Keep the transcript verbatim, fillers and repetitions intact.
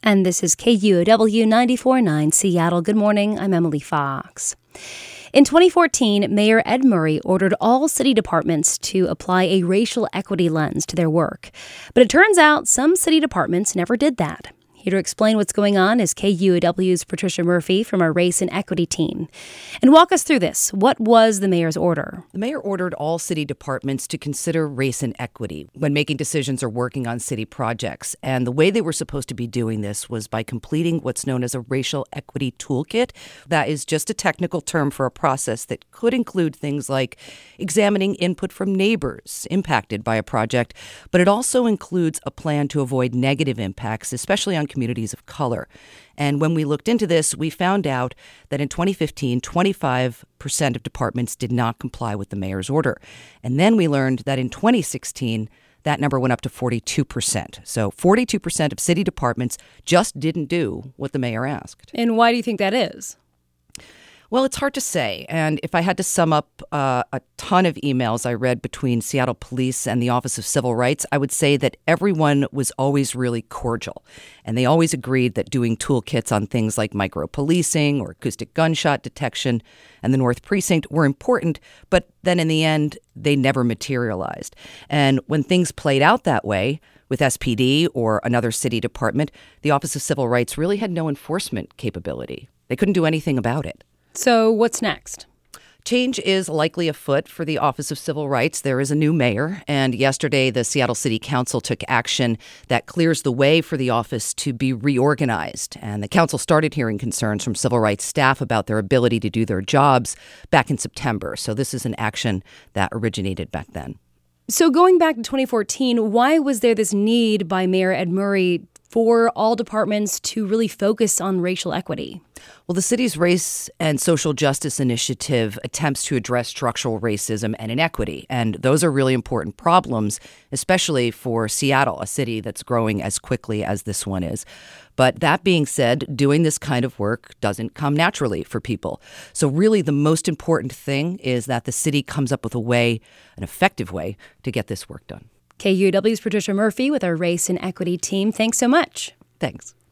And this is K U O W ninety-four point nine Seattle. Good morning. I'm Emily Fox. In twenty fourteen, Mayor Ed Murray ordered all city departments to apply a racial equity lens to their work. But it turns out some city departments never did that. Here to explain what's going on is K U O W's Patricia Murphy from our Race and Equity team. And walk us through this. What was the mayor's order? The mayor ordered all city departments to consider race and equity when making decisions or working on city projects. And the way they were supposed to be doing this was by completing what's known as a racial equity toolkit. That is just a technical term for a process that could include things like examining input from neighbors impacted by a project, but it also includes a plan to avoid negative impacts, especially on communities of color. And when we looked into this, we found out that in twenty fifteen, twenty-five percent of departments did not comply with the mayor's order. And then we learned that in twenty sixteen, that number went up to forty-two percent. So forty-two percent of city departments just didn't do what the mayor asked. And why do you think that is? Well, it's hard to say. And if I had to sum up uh, a ton of emails I read between Seattle Police and the Office of Civil Rights, I would say that everyone was always really cordial. And they always agreed that doing toolkits on things like micro-policing or acoustic gunshot detection and the North Precinct were important, but then in the end, they never materialized. And when things played out that way, with S P D or another city department, the Office of Civil Rights really had no enforcement capability. They couldn't do anything about it. So what's next? Change is likely afoot for the Office of Civil Rights. There is a new mayor, and yesterday the Seattle City Council took action that clears the way for the office to be reorganized. And the council started hearing concerns from civil rights staff about their ability to do their jobs back in September. So this is an action that originated back then. So going back to twenty fourteen, why was there this need by Mayor Ed Murray for all departments to really focus on racial equity? Well, the city's Race and Social Justice Initiative attempts to address structural racism and inequity. And those are really important problems, especially for Seattle, a city that's growing as quickly as this one is. But that being said, doing this kind of work doesn't come naturally for people. So really the most important thing is that the city comes up with a way, an effective way, to get this work done. K U O W's Patricia Murphy with our Race and Equity team. Thanks so much. Thanks.